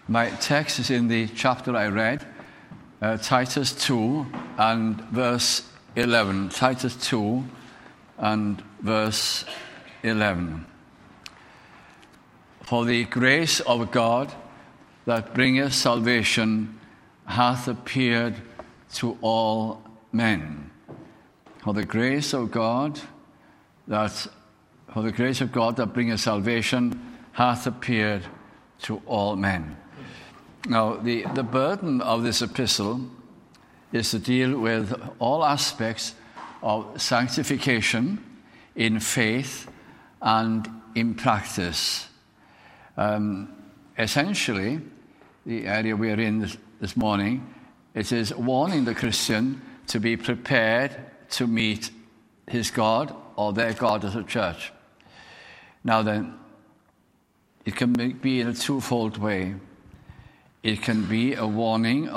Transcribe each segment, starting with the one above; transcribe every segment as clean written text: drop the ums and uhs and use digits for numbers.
My text is in the chapter I read, Titus 2 and verse 11. Titus 2 and verse 11. For the grace of God that bringeth salvation hath appeared to all men. For the grace of God that bringeth salvation hath appeared to all men. Now, the burden of this epistle is to deal with all aspects of sanctification in faith and in practice. Essentially, the area we are in this morning, it is warning the Christian to be prepared to meet his God or their God as a church. Now then, it can be in a twofold way. It can be a warning,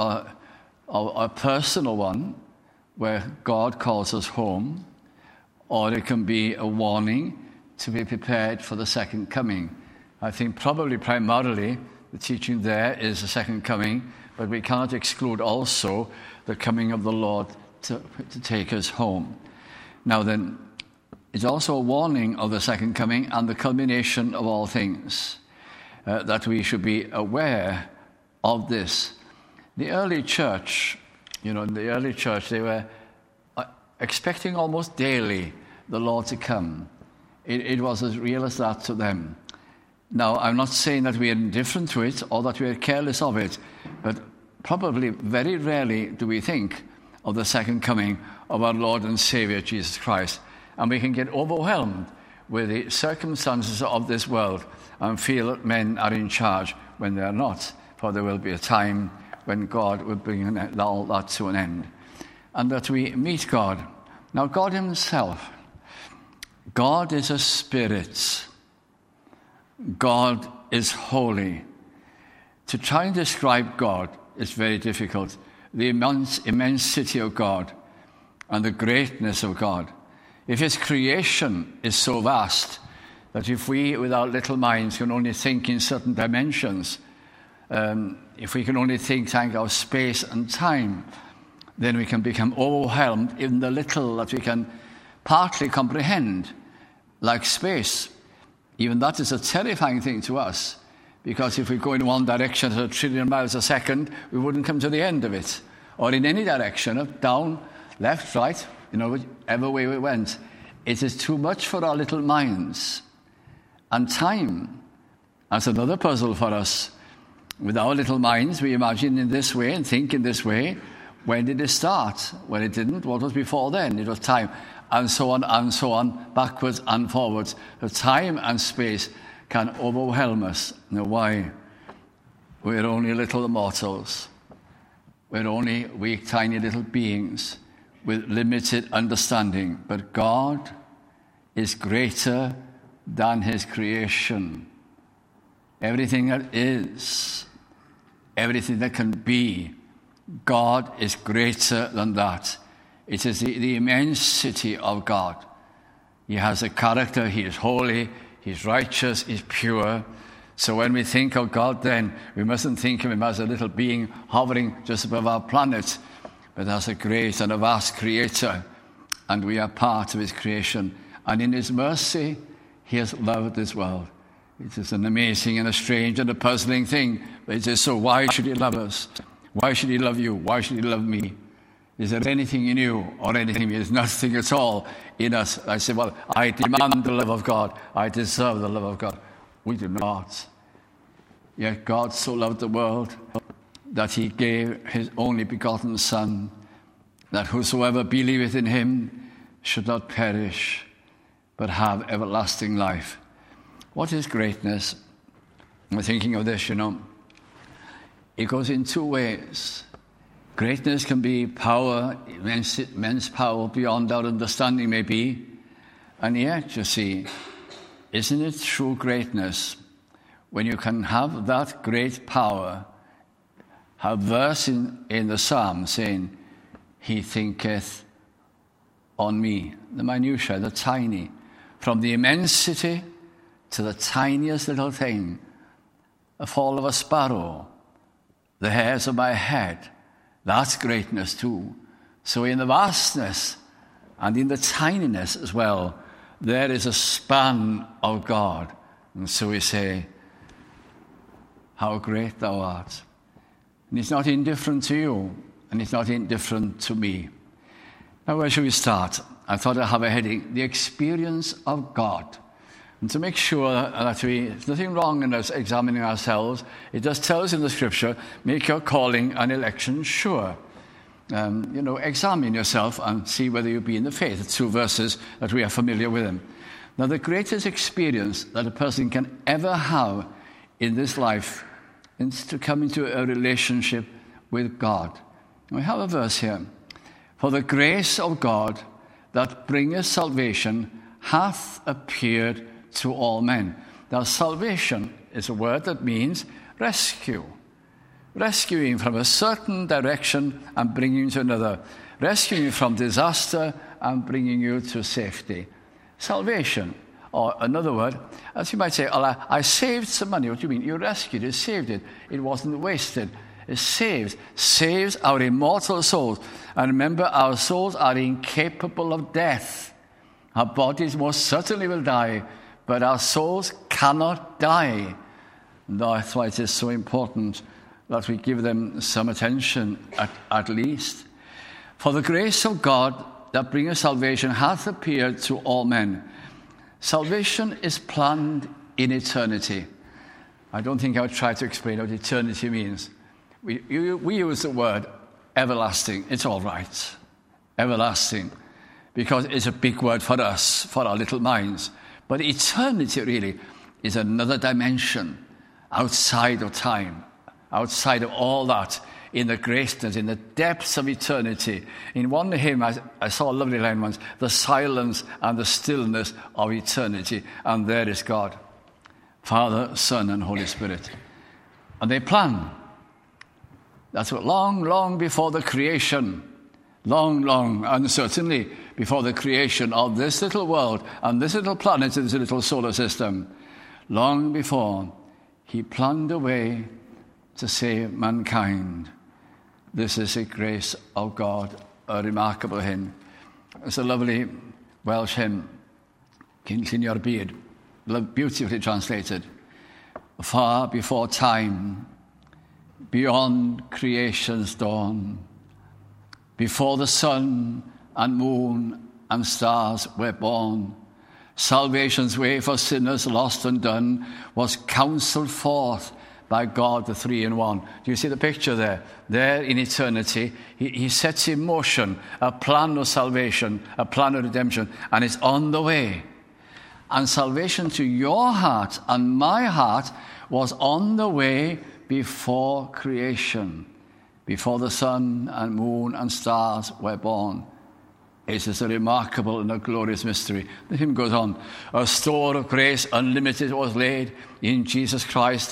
a personal one, where God calls us home, or it can be a warning to be prepared for the second coming. I think probably primarily the teaching there is the second coming, but we cannot exclude also the coming of the Lord to take us home. Now then, it's also a warning of the second coming and the culmination of all things, that we should be aware of this. The early church, they were expecting almost daily the Lord to come. It was as real as that to them. Now, I'm not saying that we are indifferent to it or that we are careless of it, but probably very rarely do we think of the second coming of our Lord and Savior, Jesus Christ. And we can get overwhelmed with the circumstances of this world and feel that men are in charge when they are not. For there will be a time when God will bring all that to an end. And that we meet God. Now, God himself, God is a spirit. God is holy. To try and describe God is very difficult. The immensity of God and the greatness of God. If his creation is so vast that if we, with our little minds, can only think in certain dimensions, if we can only think of space and time, then we can become overwhelmed in the little that we can partly comprehend, like space. Even that is a terrifying thing to us, because if we go in one direction at 1 trillion miles a second, we wouldn't come to the end of it. Or in any direction, up, down, left, right, whichever way we went. It is too much for our little minds. And time, that's another puzzle for us. With our little minds, we imagine in this way and think in this way. When did it start? When it didn't, what was before then? It was time, and so on, backwards and forwards. The time and space can overwhelm us. Now, why? We're only little mortals. We're only weak, tiny little beings with limited understanding. But God is greater than his creation. Everything that is, everything that can be, God is greater than that. It is the immensity of God. He has a character, he is holy, he's righteous, he's pure. So when we think of God then, we mustn't think of him as a little being hovering just above our planet, but as a great and a vast creator. And we are part of his creation. And in his mercy, he has loved this world. It is an amazing and a strange and a puzzling thing. But it is so, why should he love us? Why should he love you? Why should he love me? Is there anything in you or anything? There's nothing at all in us. I say, well, I demand the love of God. I deserve the love of God. We do not. Yet God so loved the world that he gave his only begotten Son, that whosoever believeth in him should not perish, but have everlasting life. What is greatness? I'm thinking of this, It goes in two ways. Greatness can be power, immense power beyond our understanding maybe. And yet, you see, isn't it true greatness when you can have that great power, have verse in the Psalm saying, he thinketh on me. The minutiae, the tiny. From the immensity to the tiniest little thing, a fall of a sparrow, the hairs of my head. That's greatness too. So in the vastness and in the tininess as well, there is a span of God. And so we say, how great thou art. And it's not indifferent to you, and it's not indifferent to me. Now, where shall we start? I thought I'd have a heading, the experience of God. And to make sure that there's nothing wrong in us examining ourselves, it does tell us in the Scripture, make your calling and election sure. Examine yourself and see whether you be in the faith. It's 2 verses that we are familiar with them. Now, the greatest experience that a person can ever have in this life is to come into a relationship with God. We have a verse here. For the grace of God that bringeth salvation hath appeared to all men. Now, salvation is a word that means rescue. Rescuing from a certain direction and bringing you to another. Rescuing from disaster and bringing you to safety. Salvation, or another word, as you might say, I saved some money. What do you mean? You rescued it, saved it. It wasn't wasted. It saves our immortal souls. And remember, our souls are incapable of death. Our bodies most certainly will die, but our souls cannot die. And that's why it is so important that we give them some attention at least. For the grace of God that bringeth salvation hath appeared to all men. Salvation is planned in eternity. I don't think I would try to explain what eternity means. We use the word everlasting. It's all right. Everlasting. Because it's a big word for us, for our little minds. But eternity really is another dimension outside of time, outside of all that, in the greatness, in the depths of eternity. In one hymn, I saw a lovely line once, the silence and the stillness of eternity. And there is God, Father, Son, and Holy Spirit. And they plan. That's what long before the creation, long, and certainly before the creation of this little world and this little planet in this little solar system, long before, he planned a way to save mankind. This is the grace of God, a remarkable hymn. It's a lovely Welsh hymn, Cyn Your Beard, beautifully translated. Far before time, beyond creation's dawn, before the sun and moon and stars were born, salvation's way for sinners lost and done was counselled forth by God, the three in one. Do you see the picture there? There in eternity, he sets in motion a plan of salvation, a plan of redemption, and it's on the way. And salvation to your heart and my heart was on the way before creation, before the sun and moon and stars were born. It is a remarkable and a glorious mystery. The hymn goes on. A store of grace unlimited was laid in Jesus Christ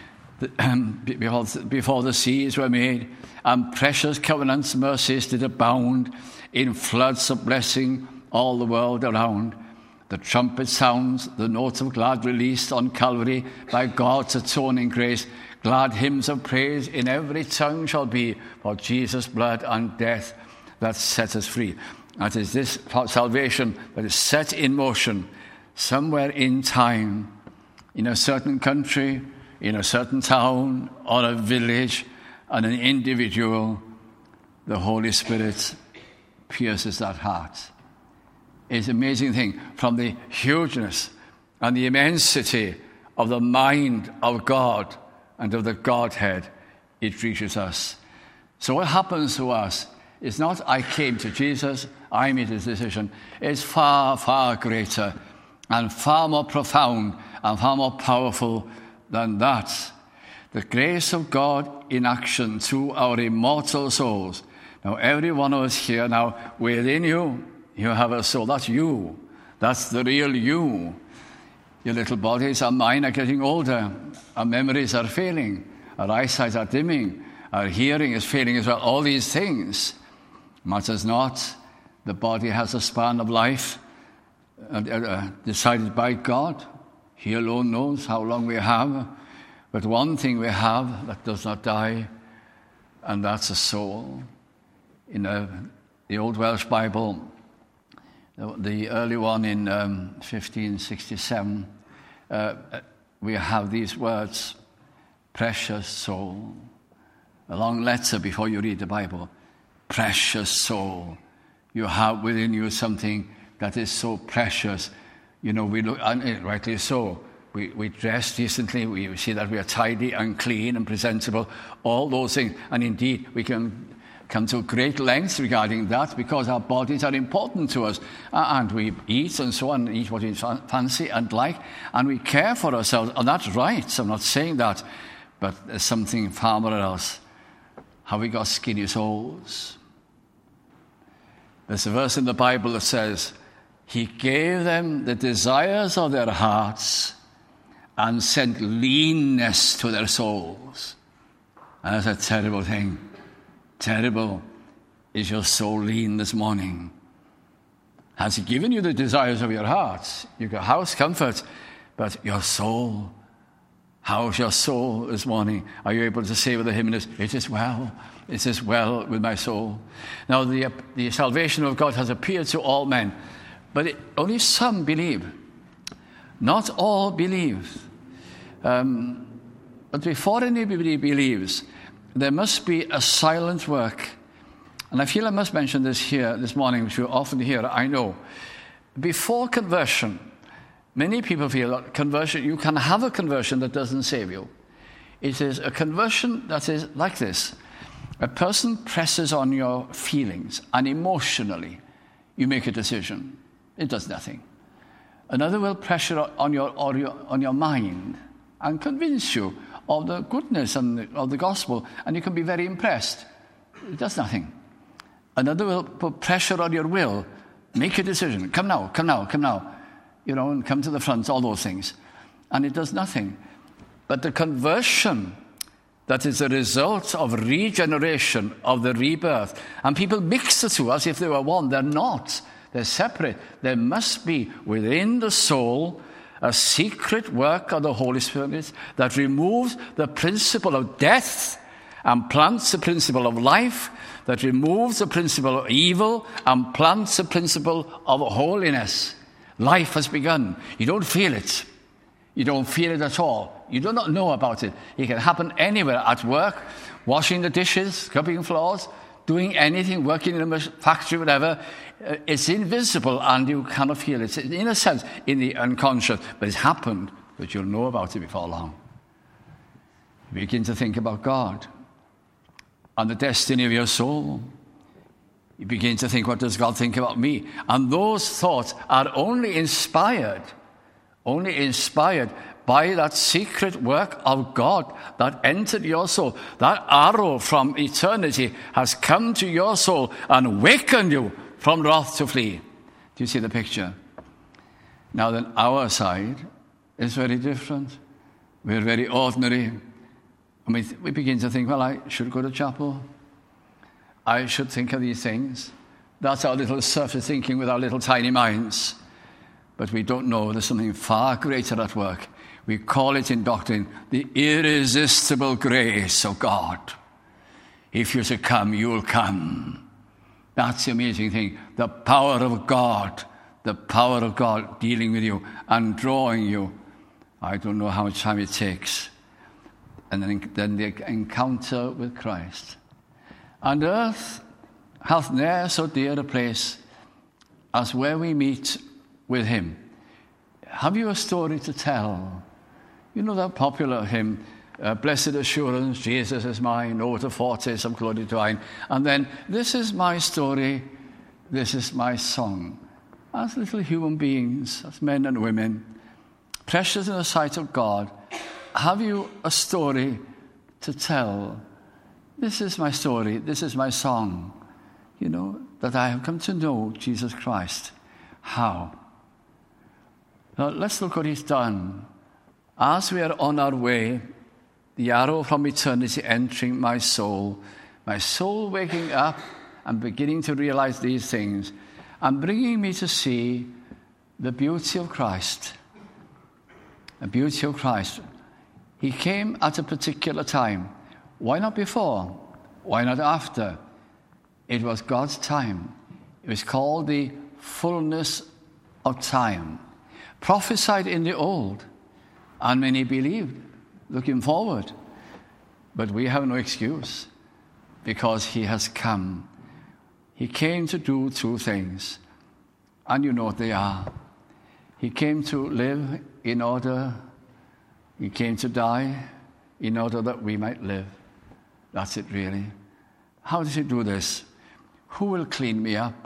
before the seas were made, and precious covenants, mercies did abound in floods of blessing all the world around. The trumpet sounds, the note of glad release on Calvary by God's atoning grace. Glad hymns of praise in every tongue shall be for Jesus' blood and death that set us free. That is this salvation that is set in motion somewhere in time, in a certain country, in a certain town, or a village, and an individual. The Holy Spirit pierces that heart. It's an amazing thing. From the hugeness and the immensity of the mind of God and of the Godhead, it reaches us. So what happens to us is not, I came to Jesus, I made this decision. It's far, far greater and far more profound and far more powerful than that. The grace of God in action to our immortal souls. Now, every one of us here, now, within you, you have a soul. That's you. That's the real you. Your little bodies, our mind are getting older. Our memories are failing. Our eyesight are dimming. Our hearing is failing as well. All these things matters not. The body has a span of life decided by God. He alone knows how long we have. But one thing we have that does not die, and that's a soul. In the Old Welsh Bible, the early one in 1567, we have these words, precious soul. A long letter before you read the Bible. Precious soul. You have within you something that is so precious. We look, and rightly so, we dress decently, we see that we are tidy and clean and presentable, all those things. And indeed, we can come to great lengths regarding that because our bodies are important to us. And we eat and so on, eat what we fancy and like, and we care for ourselves. And that's right, so I'm not saying that, but there's something far more else. Have we got skinny souls? There's a verse in the Bible that says, He gave them the desires of their hearts and sent leanness to their souls. And that's a terrible thing. Terrible. Is your soul lean this morning? Has He given you the desires of your hearts? You've got house comfort, but your soul, how's your soul this morning? Are you able to say with the hymnist, it is well with my soul? Now, the salvation of God has appeared to all men, but only some believe. Not all believe. But before anybody believes, there must be a silent work. And I feel I must mention this here this morning, which you often hear, I know. Before conversion, many people feel that conversion, you can have a conversion that doesn't save you. It is a conversion that is like this. A person presses on your feelings, and emotionally, you make a decision. It does nothing. Another will pressure on your mind and convince you of the goodness of the gospel, and you can be very impressed. It does nothing. Another will put pressure on your will. Make a decision. Come now. And come to the front, all those things. And it does nothing. But the conversion that is a result of regeneration, of the rebirth, and people mix the two as if they were one. They're not. They're separate. There must be within the soul a secret work of the Holy Spirit that removes the principle of death and plants the principle of life, that removes the principle of evil and plants the principle of holiness. Life has begun. You don't feel it. You don't feel it at all. You do not know about it. It can happen anywhere, at work, washing the dishes, scrubbing floors, doing anything, working in a factory, whatever. It's invisible and you cannot feel it. It's, in a sense, in the unconscious. But it's happened, but you'll know about it before long. You begin to think about God and the destiny of your soul. You begin to think, what does God think about me? And those thoughts are only inspired by that secret work of God that entered your soul. That arrow from eternity has come to your soul and wakened you from wrath to flee. Do you see the picture? Now then, our side is very different. We're very ordinary. We begin to think, well, I should go to chapel. I should think of these things. That's our little surface thinking with our little tiny minds. But we don't know there's something far greater at work. We call it in doctrine the irresistible grace of God. If you're to come, you'll come. That's the amazing thing. The power of God dealing with you and drawing you. I don't know how much time it takes. And then the encounter with Christ. And earth hath ne'er so dear a place as where we meet with him. Have you a story to tell? You know that popular hymn, Blessed Assurance, Jesus is mine, O what a foretaste of glory divine. And then, this is my story, this is my song. As little human beings, as men and women, precious in the sight of God, have you a story to tell? This is my story, this is my song. You know, that I have come to know Jesus Christ. How? Now, let's look what he's done. As we are on our way, the arrow from eternity entering my soul waking up and beginning to realize these things, and bringing me to see the beauty of Christ. The beauty of Christ. He came at a particular time. Why not before? Why not after? It was God's time. It was called the fullness of time. Prophesied in the old, and many believed, looking forward. But we have no excuse, because he has come. He came to do two things, and you know what they are. He came to live he came to die in order that we might live. That's it, really. How does he do this? Who will clean me up?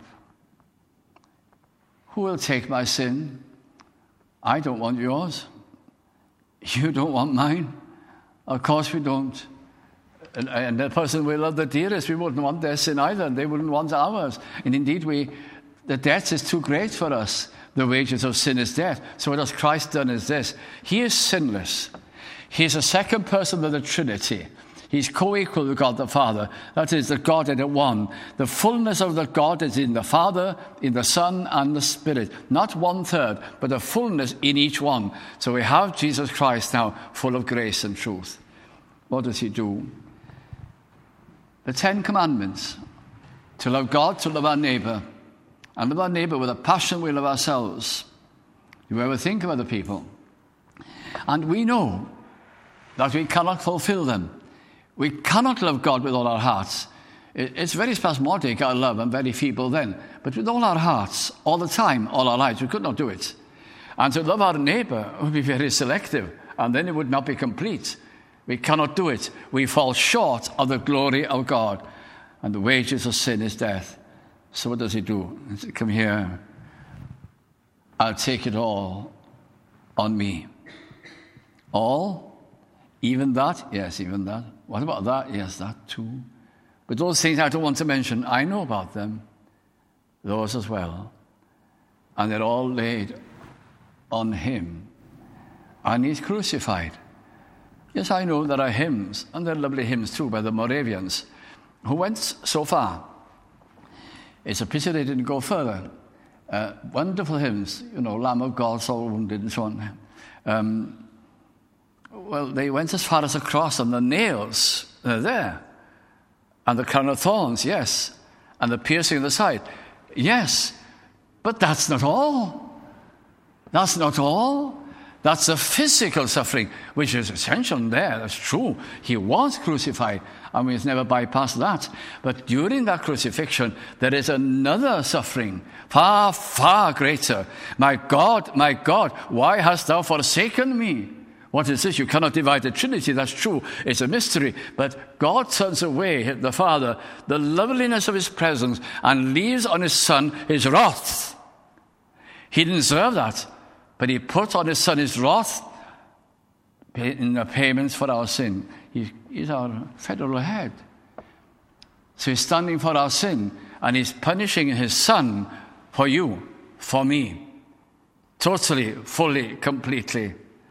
Who will take my sin? I don't want yours. You don't want mine. Of course we don't. And the person we love the dearest, we wouldn't want their sin either. They wouldn't want ours. And indeed, the debt is too great for us. The wages of sin is death. So what has Christ done is this. He is sinless. He is the second person of the Trinity. He's co-equal with God the Father. That is, the Godhead at one. The fullness of the God is in the Father, in the Son, and the Spirit. Not 1/3, but the fullness in each one. So we have Jesus Christ now, full of grace and truth. What does he do? The 10 Commandments. To love God, to love our neighbor. And love our neighbor with a passion we love ourselves. Do you ever think of other people? And we know that we cannot fulfill them. We cannot love God with all our hearts. It's very spasmodic, our love, and very feeble then. But with all our hearts, all the time, all our lives, we could not do it. And to love our neighbor would be very selective, and then it would not be complete. We cannot do it. We fall short of the glory of God. And the wages of sin is death. So what does he do? He says, come here. I'll take it all on me. All? Even that? Yes, even that. What about that? Yes, that too. But those things I don't want to mention, I know about them. Those as well. And they're all laid on him. And he's crucified. Yes, I know there are hymns, and there are lovely hymns too by the Moravians, who went so far. It's a pity they didn't go further. Wonderful hymns, Lamb of God, soul wounded, and so on. Well, they went as far as the cross, and the nails are there. And the crown of thorns, yes. And the piercing of the side, yes. But that's not all. That's not all. That's the physical suffering, which is essential there. That's true. He was crucified, and we must never bypass that. But during that crucifixion, there is another suffering, far, far greater. My God, why hast thou forsaken me? What is this? You cannot divide the Trinity. That's true. It's a mystery. But God turns away, the Father, the loveliness of his presence, and leaves on his Son his wrath. He didn't deserve that. But he put on his Son his wrath in the payments for our sin. He's our federal head. So he's standing for our sin, and he's punishing his Son for you, for me. Totally, fully, completely.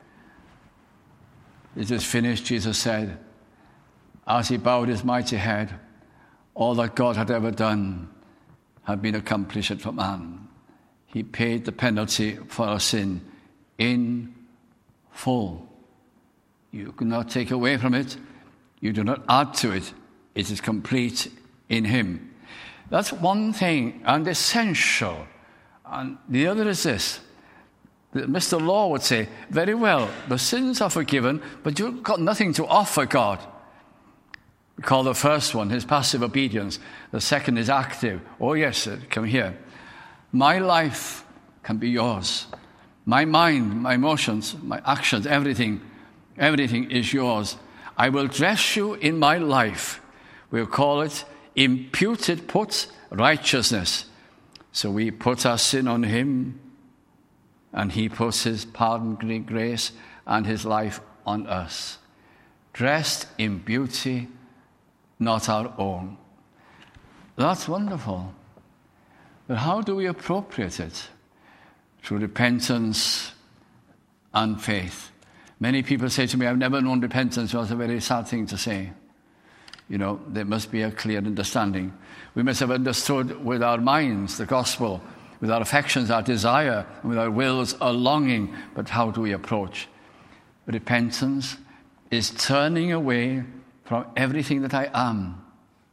It is finished, Jesus said, as he bowed his mighty head. All that God had ever done had been accomplished for man. He paid the penalty for our sin in full. You cannot take away from it. You do not add to it. It is complete in him. That's one thing and essential. And the other is this. Mr. Law would say, very well, the sins are forgiven, but you've got nothing to offer God. We call the first one his passive obedience. The second is active. Oh, yes, sir, come here. My life can be yours. My mind, my emotions, my actions, everything is yours. I will dress you in my life. We'll call it imputed righteousness. So we put our sin on him, and he puts his pardon, grace, and his life on us. Dressed in beauty, not our own. That's wonderful. But how do we appropriate it? Through repentance and faith. Many people say to me, I've never known repentance. Well, it's a very sad thing to say. There must be a clear understanding. We must have understood with our minds the gospel, with our affections, our desire, and with our wills, our longing. But how do we approach? Repentance is turning away from everything that I am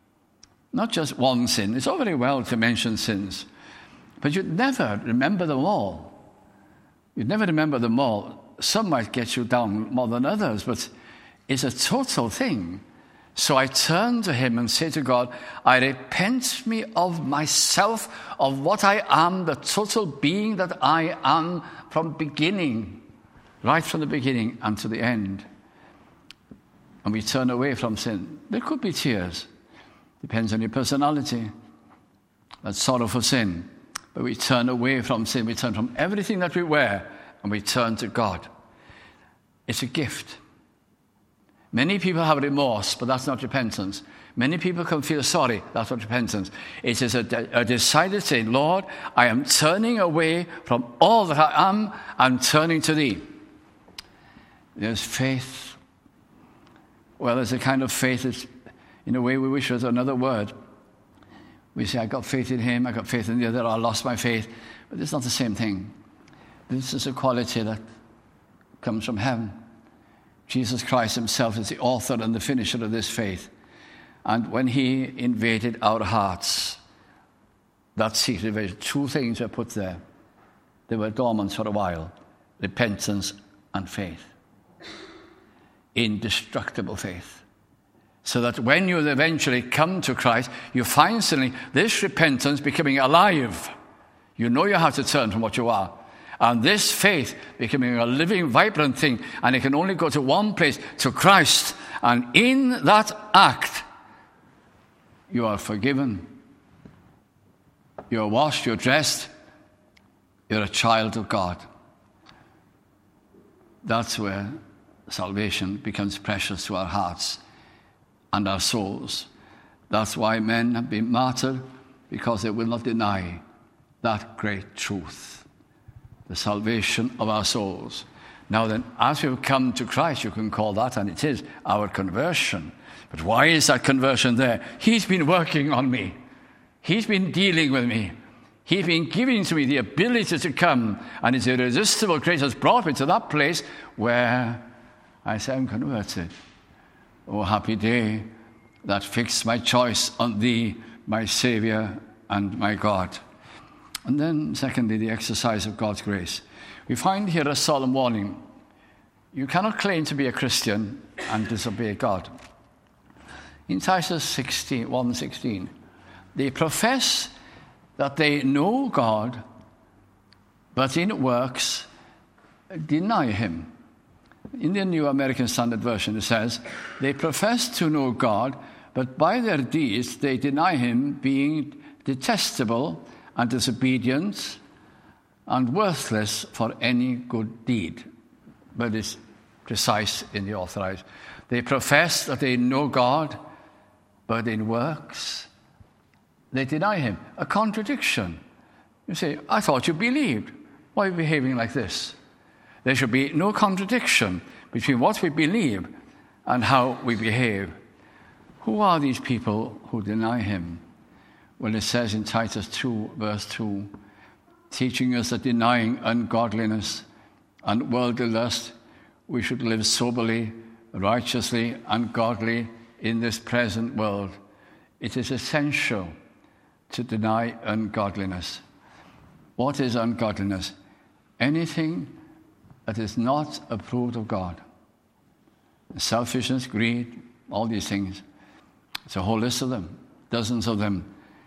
Not just one sin. It's all very well to mention sins, but you'd never remember them all. You'd never remember them all. Some might get you down more than others, but it's a total thing. So I turn to him and say to God, I repent me of myself, of what I am, the total being that I am from beginning, right from the beginning and to the end. And we turn away from sin. There could be tears. Depends on your personality. That's sorrow for sin. But we turn away from sin. We turn from everything that we wear and we turn to God. It's a gift. Many people have remorse, but that's not repentance. Many people can feel sorry. That's not repentance. It is a decided saying, Lord, I am turning away from all that I am and turning to thee. There's faith. Well, there's a kind of faith that's, in a way, we wish was another word. We say, I got faith in him, I got faith in the other, I lost my faith. But it's not the same thing. This is a quality that comes from heaven. Jesus Christ himself is the author and the finisher of this faith. And when he invaded our hearts, that secret vision, two things were put there. They were dormant for a while. Repentance and faith. Indestructible faith. So that when you eventually come to Christ, you find suddenly this repentance becoming alive. You know you have to turn from what you are. And this faith becoming a living, vibrant thing. And it can only go to one place, to Christ. And in that act, you are forgiven. You are washed, you're dressed. You're a child of God. That's where salvation becomes precious to our hearts and our souls. That's why men have been martyred, because they will not deny that great truth. The salvation of our souls. Now then, as we've come to Christ, you can call that, and it is, our conversion. But why is that conversion there? He's been working on me. He's been dealing with me. He's been giving to me the ability to come, and his irresistible grace has brought me to that place where I say, I'm converted. Oh, happy day that fixed my choice on thee, my Saviour and my God. And then, secondly, the exercise of God's grace. We find here a solemn warning. You cannot claim to be a Christian and disobey God. In Titus 1:16, they profess that they know God, but in works deny him. In the New American Standard Version, it says, they profess to know God, but by their deeds they deny him, being detestable and disobedient and worthless for any good deed. But it's precise in the Authorized. They profess that they know God, but in works they deny him. A contradiction. You say, I thought you believed. Why are you behaving like this? There should be no contradiction between what we believe and how we behave. Who are these people who deny him? Well, it says in Titus 2, verse 2, teaching us that denying ungodliness and worldly lust, we should live soberly, righteously, and godly in this present world. It is essential to deny ungodliness. What is ungodliness? Anything that is not approved of God. Selfishness, greed, all these things. It's a whole list of them, dozens of them.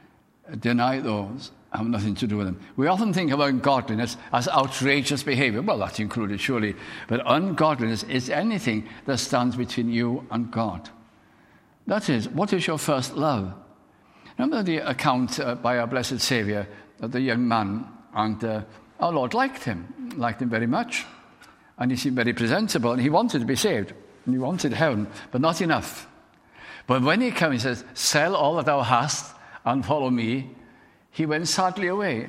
Deny those, have nothing to do with them. We often think of ungodliness as outrageous behavior. Well, that's included, surely. But ungodliness is anything that stands between you and God. That is, what is your first love? Remember the account by our blessed Saviour of the young man, and our Lord liked him very much. And he seemed very presentable, and he wanted to be saved. And he wanted heaven, but not enough. But when he came, he says, sell all that thou hast and follow me. He went sadly away.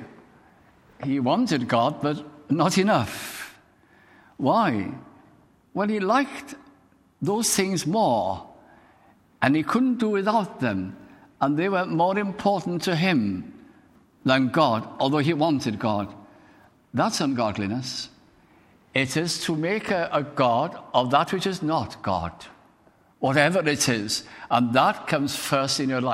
He wanted God, but not enough. Why? Well, he liked those things more, and he couldn't do without them, and they were more important to him than God, although he wanted God. That's ungodliness. It is to make a God of that which is not God, whatever it is, and that comes first in your life.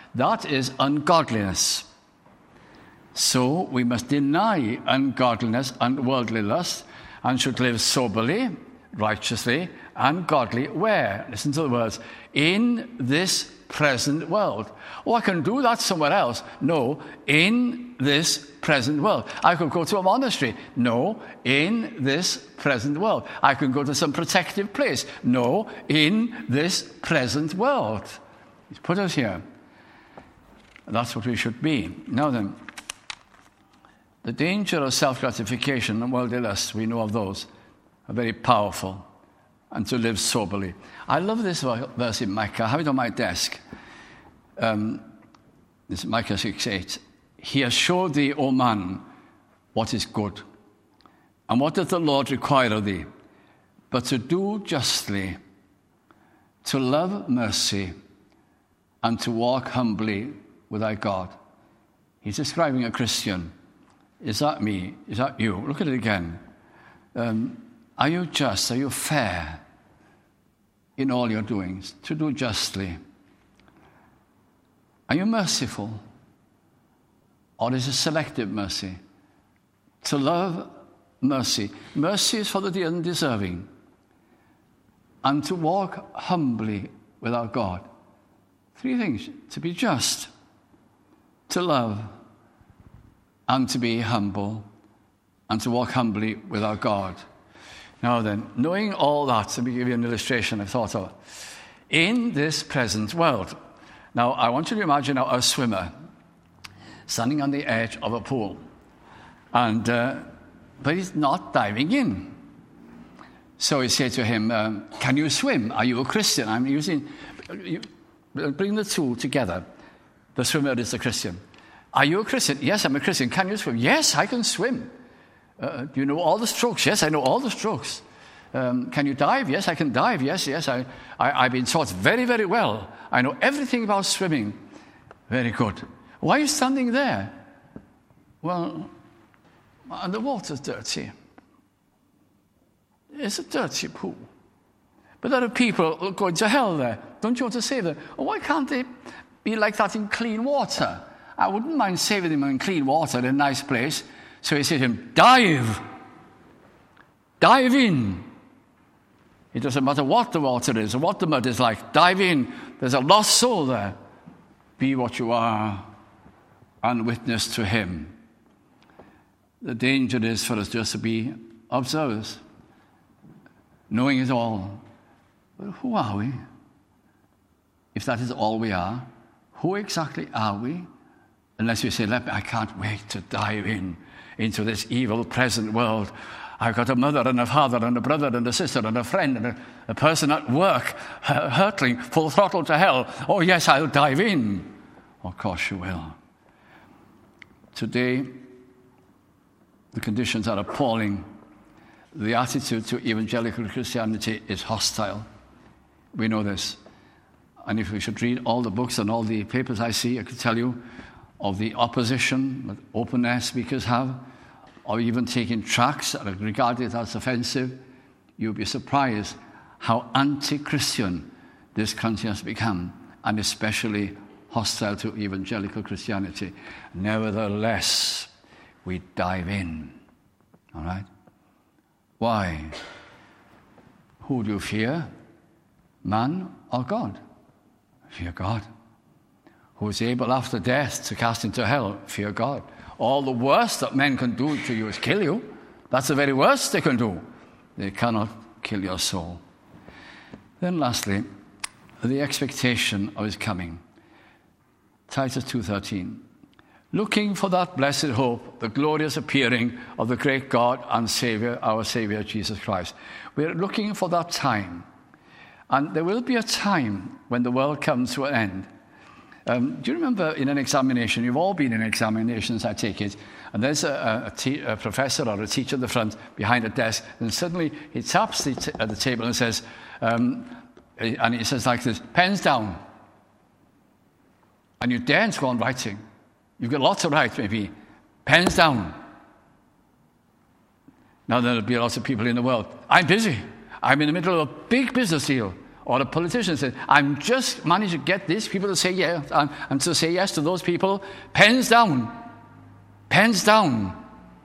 That is ungodliness. So we must deny ungodliness and worldly lust, and should live soberly, righteously, and godly. Where? Listen to the words. In this present world. Oh, I can do that somewhere else. No, in this present world. I could go to a monastery. No, in this present world. I can go to some protective place. No, in this present world. He's put us here. That's what we should be. Now then, the danger of self-gratification and worldly lust, we know of those, are very powerful, and to live soberly. I love this verse in Micah. I have it on my desk. This is Micah 6:8. He has showed thee, O man, what is good. And what doth the Lord require of thee? But to do justly, to love mercy, and to walk humbly with thy God. He's describing a Christian. Is that me? Is that you? Look at it again. Are you just? Are you fair in all your doings? To do justly. Are you merciful? Or is it selective mercy? To love mercy. Mercy is for the undeserving. And to walk humbly with our God. Three things. To be just, to love, and to be humble, and to walk humbly with our God. Now then, knowing all that, let me give you an illustration I've thought of. In this present world. Now, I want you to imagine a swimmer standing on the edge of a pool. But he's not diving in. So he said to him, can you swim? Are you a Christian? Bring the two together. The swimmer is the Christian. Are you a Christian? Yes, I'm a Christian. Can you swim? Yes, I can swim. Do you know all the strokes? Yes, I know all the strokes. Can you dive? Yes, I can dive. Yes, I've been taught very, very well. I know everything about swimming. Very good. Why are you standing there? Well, the water's dirty. It's a dirty pool. But there are people going to hell there. Don't you want to save them? Oh, why can't they be like that in clean water? I wouldn't mind saving them in clean water in a nice place. So he said to him, dive. Dive in. It doesn't matter what the water is or what the mud is like. Dive in. There's a lost soul there. Be what you are and witness to him. The danger is for us just to be observers, knowing it all. But who are we? If that is all we are, who exactly are we? Unless we say, I can't wait to dive into this evil present world. I've got a mother and a father and a brother and a sister and a friend and a person at work hurtling full throttle to hell. Oh, yes, I'll dive in. Of course you will. Today, the conditions are appalling. The attitude to evangelical Christianity is hostile. We know this. And if we should read all the books and all the papers I see, I could tell you of the opposition that open-air speakers have, or even taking tracts that are regarded as offensive, you'll be surprised how anti-Christian this country has become, and especially hostile to evangelical Christianity. Nevertheless, we dive in. All right? Why? Who do you fear? Man or God? Fear God. Who is able after death to cast into hell? Fear God. All the worst that men can do to you is kill you. That's the very worst they can do. They cannot kill your soul. Then lastly, the expectation of his coming. Titus 2:13. Looking for that blessed hope, the glorious appearing of the great God and Savior, our Savior, Jesus Christ. We're looking for that time. And there will be a time when the world comes to an end. Do you remember in an examination, you've all been in examinations, I take it, and there's a professor or a teacher at the front behind a desk, and suddenly he taps at the table and says, and he says like this, pens down. And you daren't go on writing. You've got lots to write, maybe. Pens down. Now there'll be lots of people in the world. I'm busy. I'm in the middle of a big business deal. Or a politician says, I'm just managed to get these people to say yes, and to say yes to those people. Pens down. Pens down.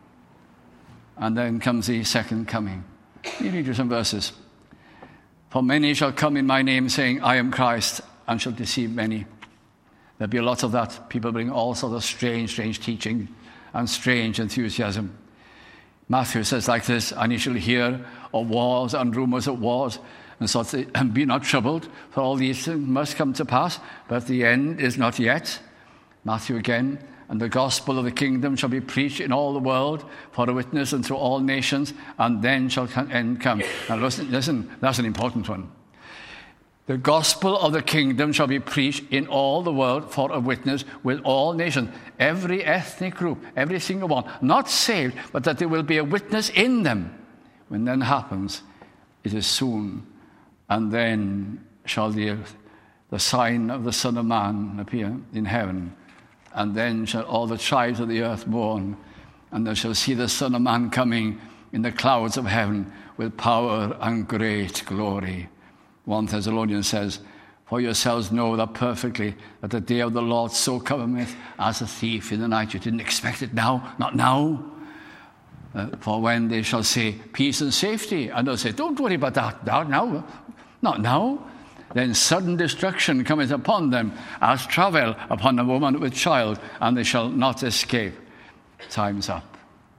And then comes the second coming. Let me read you some verses. For many shall come in my name, saying, I am Christ, and shall deceive many. There'll be a lot of that. People bring all sorts of strange teaching and strange enthusiasm. Matthew says like this, and you shall hear of wars and rumors of wars, and so and be not troubled, for all these things must come to pass, but the end is not yet. Matthew again, and the gospel of the kingdom shall be preached in all the world for a witness unto all nations, and then shall end come. Now listen, that's an important one. The gospel of the kingdom shall be preached in all the world for a witness with all nations. Every ethnic group, every single one, not saved, but that there will be a witness in them. When that happens, it is soon. And then shall the sign of the Son of Man appear in heaven. And then shall all the tribes of the earth mourn. And they shall see the Son of Man coming in the clouds of heaven with power and great glory. 1 Thessalonians says, for yourselves know that perfectly, that the day of the Lord so cometh as a thief in the night. You didn't expect it now, not now. For when they shall say, peace and safety, and they'll say, don't worry about that now, not now. Then sudden destruction cometh upon them, as travel upon a woman with child, and they shall not escape. Time's up.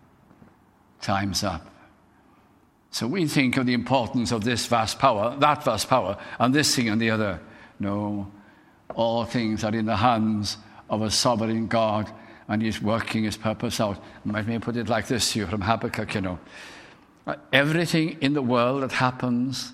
Time's up. So we think of the importance of this vast power, that vast power, and this thing and the other. No, all things are in the hands of a sovereign God, and he's working his purpose out. Let me put it like this to you from Habakkuk, Everything in the world that happens,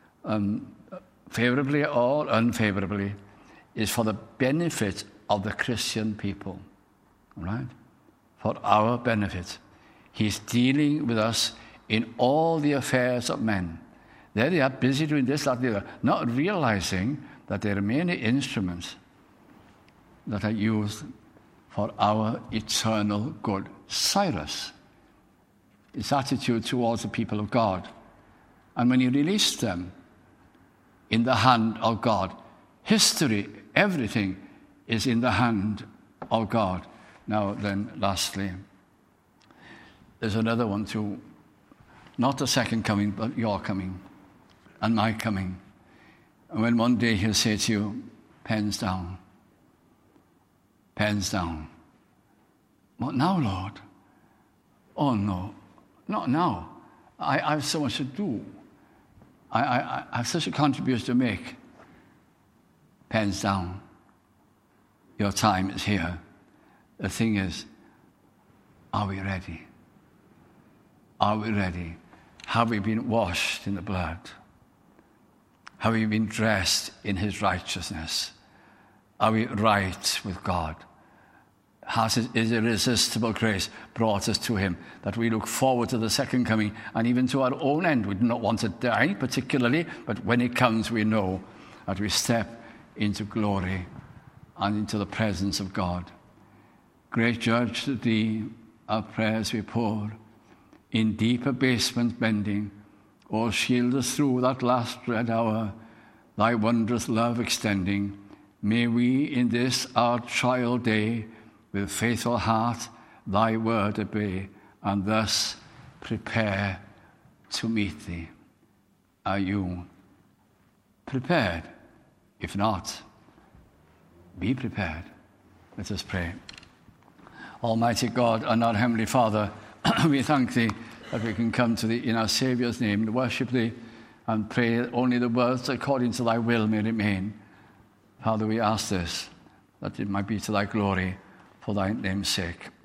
favorably or unfavorably, is for the benefit of the Christian people. All right? For our benefit. He's dealing with us in all the affairs of men. There they are busy doing this, that, the other, not realizing that there are many instruments that are used for our eternal good. Cyrus, his attitude towards the people of God. And when he released them in the hand of God, history, everything is in the hand of God. Now then, lastly, there's another one too. Not the second coming, but your coming and my coming. And when one day he'll say to you, pens down. Pens down. What now, Lord? Oh, no. Not now. I have so much to do. I have such a contribution to make. Pens down. Your time is here. The thing is, are we ready? Are we ready? Have we been washed in the blood? Have we been dressed in his righteousness? Are we right with God? Has his irresistible grace brought us to him, that we look forward to the second coming and even to our own end? We do not want to die particularly, but when it comes we know that we step into glory and into the presence of God. Great Judge, to thee our prayers we pour, in deep abasement bending, or shield us through that last dread hour, thy wondrous love extending. May we in this our trial day, with faithful heart thy word obey, and thus prepare to meet thee. Are you prepared? If not, be prepared. Let us pray. Almighty God and our Heavenly Father, we thank thee that we can come to thee in our Saviour's name and worship thee and pray that only the words according to thy will may remain. Father, we ask this, that it might be to thy glory, for thy name's sake.